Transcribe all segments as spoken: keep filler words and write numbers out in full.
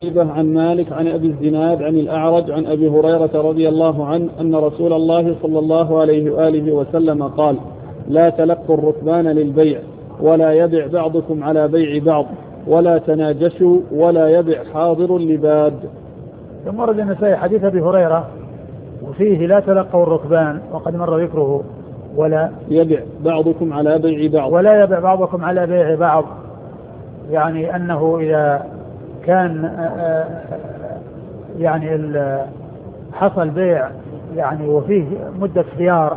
عن مالك عن أبي الزناد عن الأعرج عن أبي هريرة رضي الله عنه أن رسول الله صلى الله عليه وآله وسلم قال: لا تلقوا الركبان للبيع، ولا يبع بعضكم على بيع بعض، ولا تناجشوا، ولا يبع حاضر لباد. ثم ورد النسائي حديث أبي هريرة وفيه لا تلقوا الركبان، وقد مر ذكره. ولا يبع بعضكم على بيع بعض، ولا يبع بعضكم على بيع بعض، يعني أنه إذا كان يعني حصل بيع يعني وفيه مدة خيار،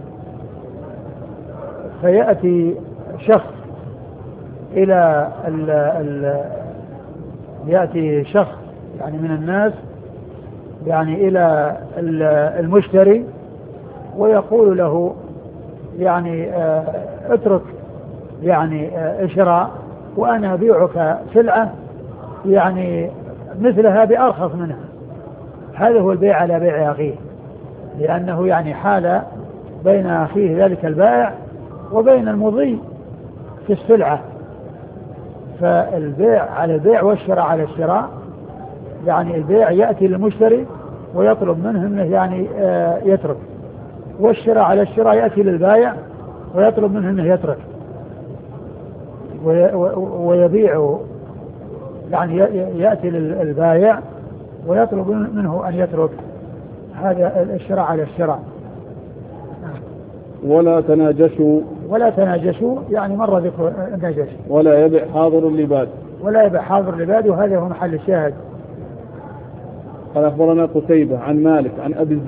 فيأتي شخص إلى ال ال يأتي شخص يعني من الناس يعني إلى المشتري ويقول له يعني اترك يعني اشراء وأنا أبيعك سلعة يعني مثلها بأرخص منها. هذا هو البيع على بيع أخيه، لأنه يعني حال بين أخيه ذلك البائع وبين المضي في السلعة. فالبيع على البيع والشراء على الشراء، يعني البيع يأتي للمشتري ويطلب منه انه يعني يترك، والشراء على الشراء يأتي للبائع ويطلب منه انه يترك ويبيع، يعني يأتي للبائع ويطلب منه أن يترك. هذا الشراء على الشراء. ولا تناجشوا ولا تناجشوا يعني مرة ذكر النجش. ولا يبع حاضر لباد ولا يبع حاضر لباد، وهذا هو محل الشاهد. قال أخبرنا قتيبة عن مالك عن أبي